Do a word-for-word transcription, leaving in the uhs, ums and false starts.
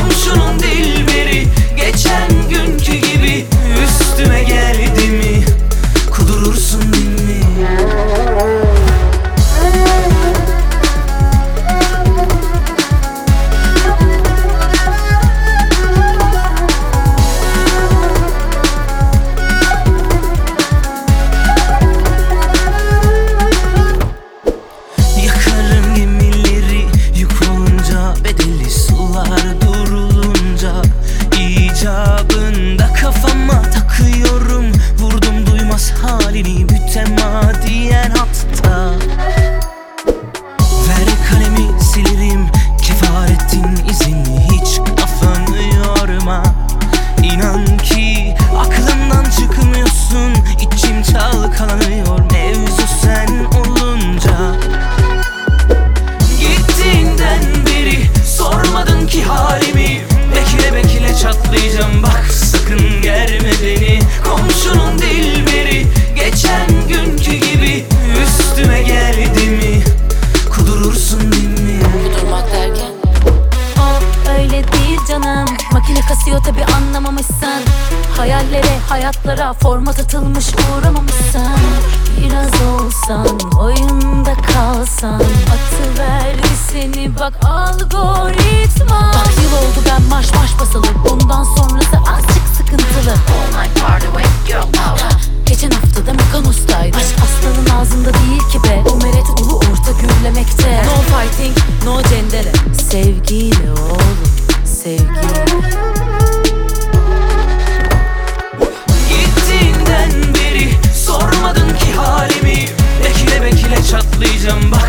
komşunun dilberi. Geçen günkü gibi üstüme geldi mi, kudurursun değil mi? Yakarım gemileri yük olunca, bedeli sular durulunca. İcabında kafama takıyorum, vurdum duymaz halini mütemadiyen hatta. Ver kalemi silerim, kefaretin izini, hiç kafanı yorma. İnan ki aklımdan çıkmıyorsun, içim çalkalanıyor mevzu sen olunca. Gittiğinden beri sormadın ki halimi, bekle bekle çatlayacağım bak sakın germe beni. Komşunun dilberi, geçen günkü gibi üstüme geldi mi, kudurursun değil mi? Kudurmak derken? O öyle değil canım, makine kasıyor tabi anlamamışsın. Hayallere, hayatlara format atılmış uğramamışsın. Biraz olsan, oyunda kalsan, atıverdi seni bak algoritma. Bak yıl oldu ben marş marş basılı, bundan sonrası azıcık sıkıntılı. All night party with girl power. Ha, geçen hafta da Mekanos'taydı. Aşk aslanın ağzında değil ki be, o meret ulu orta gürlemekte. No fighting, no cendere, sevgiyle oğlum, sevgiyle. Gittiğinden beri sormadın ki halimi, bekle bekle çatlayacağım bak